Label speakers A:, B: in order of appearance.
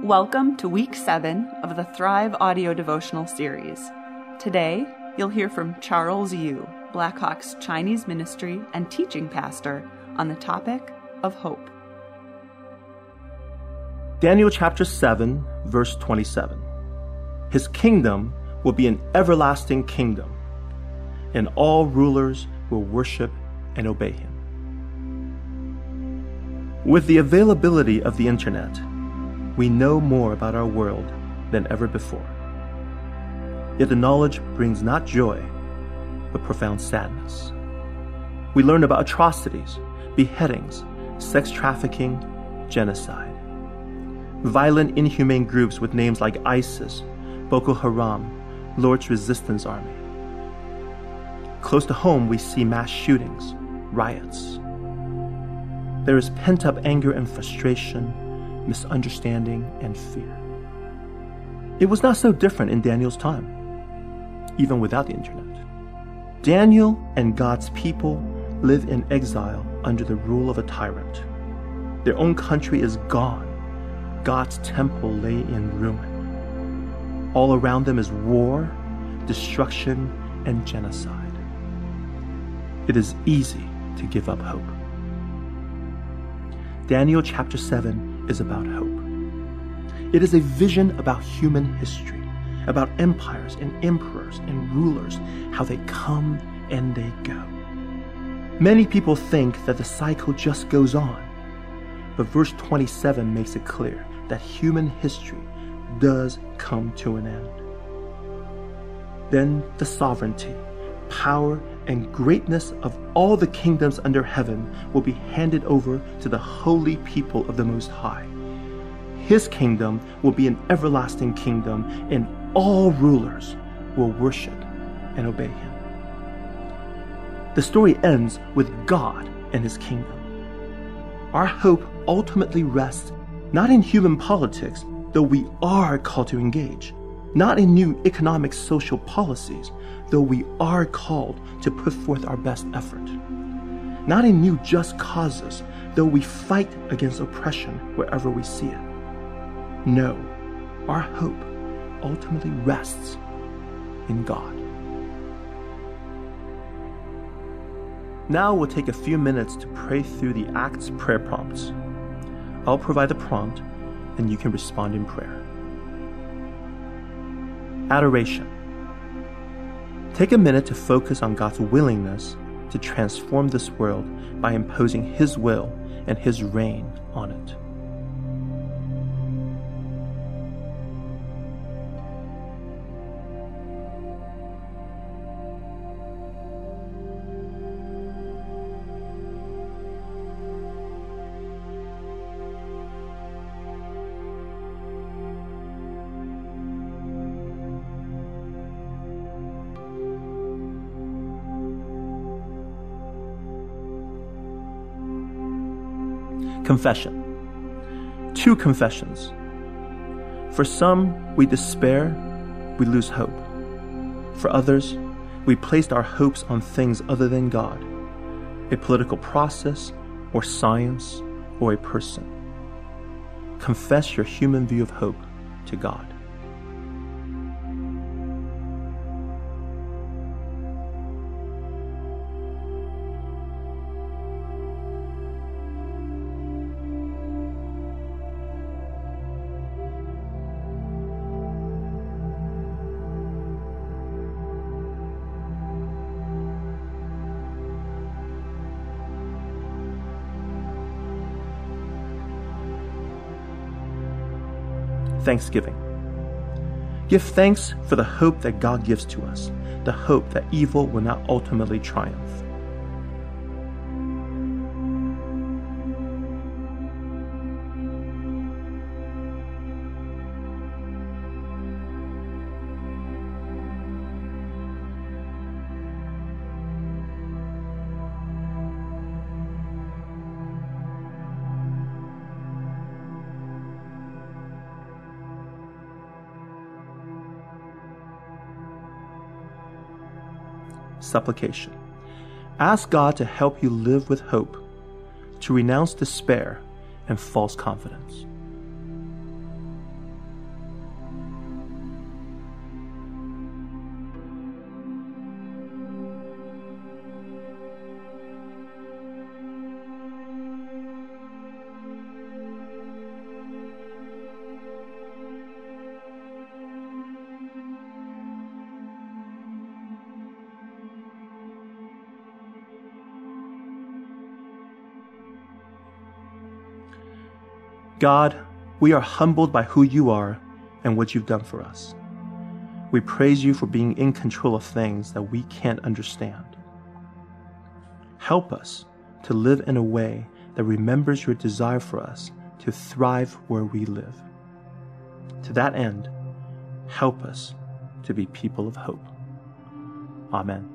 A: Welcome to Week 7 of the Thrive audio devotional series. Today, you'll hear from Charles Yu, Blackhawk's Chinese ministry and teaching pastor, on the topic of hope.
B: Daniel chapter 7, verse 27. His kingdom will be an everlasting kingdom, and all rulers will worship and obey him. With the availability of the internet, we know more about our world than ever before. Yet the knowledge brings not joy, but profound sadness. We learn about atrocities, beheadings, sex trafficking, genocide. Violent, inhumane groups with names like ISIS, Boko Haram, Lord's Resistance Army. Close to home, we see mass shootings, riots. There is pent-up anger and frustration, misunderstanding, and fear. It was not so different in Daniel's time, even without the internet. Daniel and God's people live in exile under the rule of a tyrant. Their own country is gone. God's temple lay in ruin. All around them is war, destruction, and genocide. It is easy to give up hope. Daniel chapter 7 is about hope. It is a vision about human history, about empires and emperors and rulers, how they come and they go. Many people think that the cycle just goes on, but verse 27 makes it clear that human history does come to an end. Then the sovereignty, power, and greatness of all the kingdoms under heaven will be handed over to the holy people of the Most High. His kingdom will be an everlasting kingdom, and all rulers will worship and obey him. The story ends with God and his kingdom. Our hope ultimately rests not in human politics, though we are called to engage, not in new economic social policies, though we are called to put forth our best effort. Not in new just causes, though we fight against oppression wherever we see it. No, our hope ultimately rests in God. Now we'll take a few minutes to pray through the Acts prayer prompts. I'll provide the prompt, and you can respond in prayer. Adoration. Take a minute to focus on God's willingness to transform this world by imposing his will and his reign on it. Confession. 2 confessions. For some, we despair, we lose hope. For others, we placed our hopes on things other than God, a political process, or science, or a person. Confess your human view of hope to God. Thanksgiving. Give thanks for the hope that God gives to us, the hope that evil will not ultimately triumph. Supplication. Ask God to help you live with hope, to renounce despair and false confidence. God, we are humbled by who you are and what you've done for us. We praise you for being in control of things that we can't understand. Help us to live in a way that remembers your desire for us to thrive where we live. To that end, help us to be people of hope. Amen.